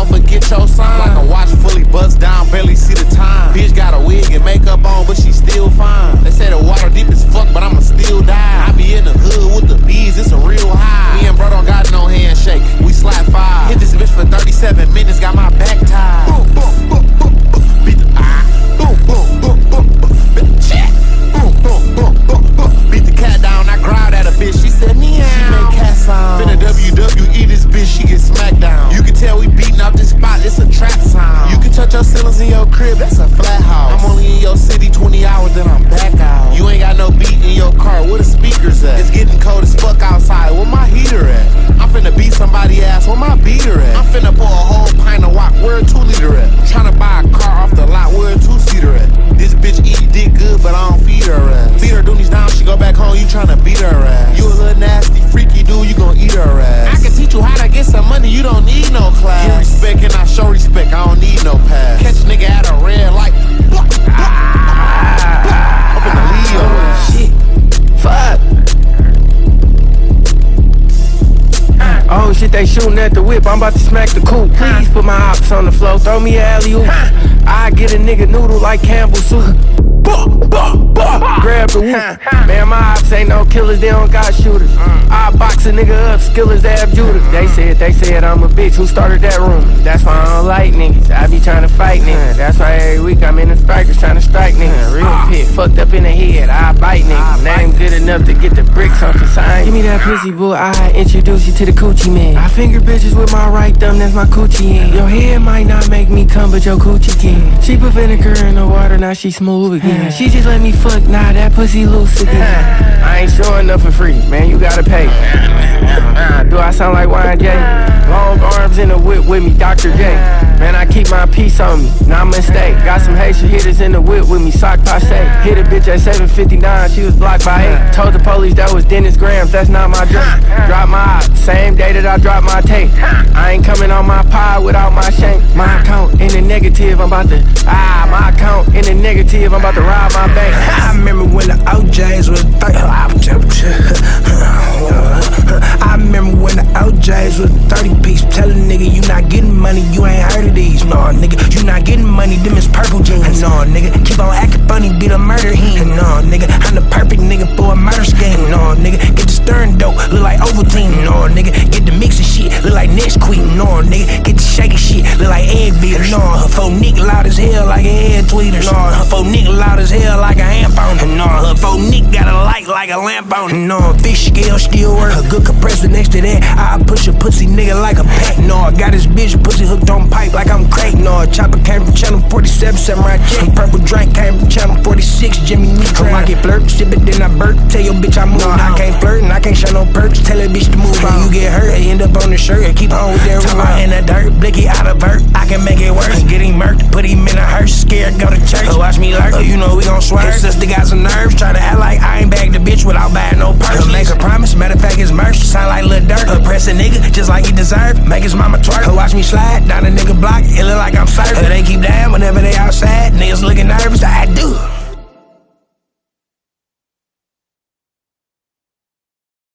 don't forget your sign. Like a watch fully buzzed down, barely see the time. Bitch got a wig and makeup on, but she still fine. They say the water deep as fuck, but I'ma still die. I be in the hood with the bees, it's a real high. Me and bro don't got no handshake, we slide 5. Hit this bitch for 37 minutes, got my back tied. Boom, boom, boom, boom, boom. Beat the boom, boom, boom, boom, boom. Check. Boom, boom, boom, boom, boom. Beat the cat down, I growled at a bitch, she said meow. She made cat sounds. Finna WWE this bitch, she get smacked down. You can tell we beating out this spot, it's a trap sound. You can touch your ceilings in your crib, that's a flat house. I'm only in your city 20 hours, then I'm back out. You ain't got no beat in your car, where the speakers at? It's getting cold as fuck outside, where my heater at? I'm finna beat somebody ass, where my beater at? I'm finna pour a whole pint of wok, where a 2-liter at? Tryna buy a car off the lot, where a 2-seater at? This bitch eat dick good, but I don't feed her ass. Beat her doonies down, she go back home, you tryna beat her ass. You a little nasty, freaky dude, you gon' eat her ass. I can teach you how to get some money, you don't need no class. Get respect and I show respect, I don't need no pass. Catch a nigga at a red light. I'm finna leave your ass. Shit, fuck. Oh shit, they shooting at the whip, I'm about to smack the coupe. Please put my ops on the floor, throw me an alley-oop. I get a nigga noodle like Campbell soup. Grab the whoop. Man, my ops ain't no killers, they don't got shooters. I box a nigga up, skillers, Ab Judah. They said I'm a bitch, who started that rumor? That's why I don't like niggas, I be trying to fight niggas. That's why every week I'm in the strikers trying to strike niggas. Real pit, fucked up in the head, I bite niggas. Name good enough to get the bricks on consign. Give me that pussy, boy, I introduce you to the coochie man. I finger bitches with my right thumb, that's my coochie hand. Your head might not make me come, but your coochie can. She put vinegar in the water, now she smooth again. She just let me fuck, now that pussy loose again. I ain't showing up for free, man, you gotta pay. Do I sound like YJ? Long arms in the whip with me, Dr. J. Man, I keep my peace on me, not mistake. Got some Haitian hitters in the whip with me, sock passe. Hit a bitch at 7:59, she was blocked by 8. Told the police that was Dennis Grams, that's not my drink. Drop my op, same day that I drop my tape. I ain't coming on my pie without my shank. My account in the negative, I'm about to, my account in the negative, I'm about to rob my bank. I remember when the OJs was I remember when the OJs was 30 piece. Tell a nigga you not getting money, you ain't heard of these. No nigga, you not getting money, them is purple jeans. No nigga, keep on acting funny, be the murder hen. No nigga, I'm the perfect nigga for a murder scheme. No nigga, get the stirring dope, look like Ovaltine. No nigga, get the mixing shit, look like Nesquik. No nigga, get the shaking shit, look like egg beaters. No, her phone Nick loud as hell like a head tweeter. No, her phone Nick loud as hell like a amp on it. No, her phone Nick got a light like a lamp on it. No, fish scale still work. A good compressor next to that, I push a pussy nigga like a pack. No, I got this bitch pussy hooked on pipe like I'm crack. No, chopper came from channel 47, Samurai Jack. Purple drink came from channel 46, Jimmy Neutron. I get flirt, sip it, then I burp. Tell your bitch I move. No, I can't flirt and I can't show no perks. Tell that bitch to move on. You get hurt, end up on the shirt and keep on with that run. In the dirt, blicky out of vert, I can make it worse. Get him murked, put him in a hearse, scared, go to church. Watch me lurk, you know we gon' swerve. His sister got some nerves, try to act like I ain't bagged the bitch without buying no purse. Make a promise, matter of fact, it's merch, sound like Lil Durk. Oppress a nigga, just like he deserve, make his mama twerk. Watch me slide, down a nigga block, it look like I'm surfing. They keep down whenever they outside, niggas looking nervous, I do.